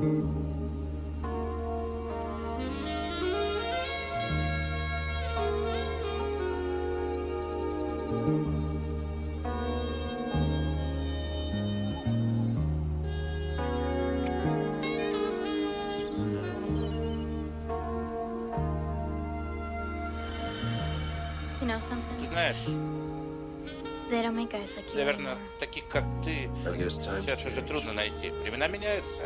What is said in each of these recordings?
Ты знаешь, наверное, таких, как ты, сейчас уже трудно найти. Времена меняются.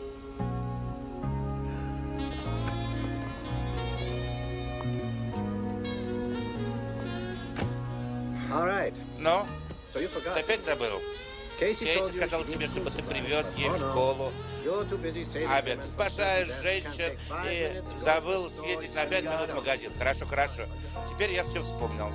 Но ты опять забыл. Кейси сказал тебе, чтобы ты привез ей в школу обед. Ты спасаешь женщин и забыл съездить на 5 минут в магазин. Хорошо, хорошо. Теперь я все вспомнил.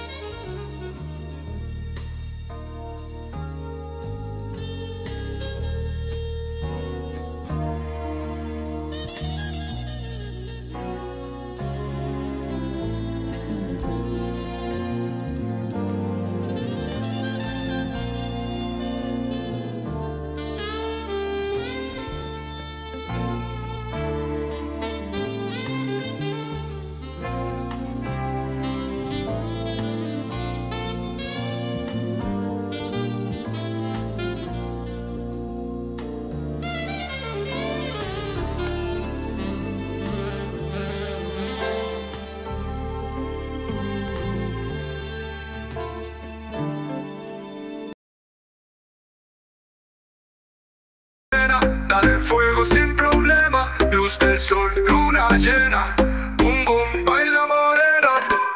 Dale fuego sin problema, luz del sol, luna llena, boom boom, baila morena.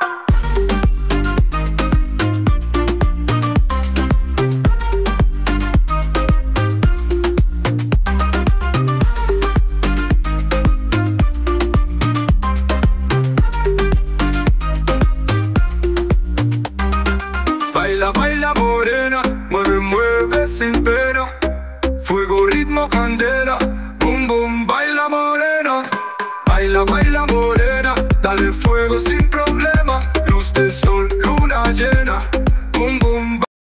Baila, baila morena, mueve, mueve sin pena. Fuego, ritmo, candela, boom, boom, baila morena. Baila, baila morena.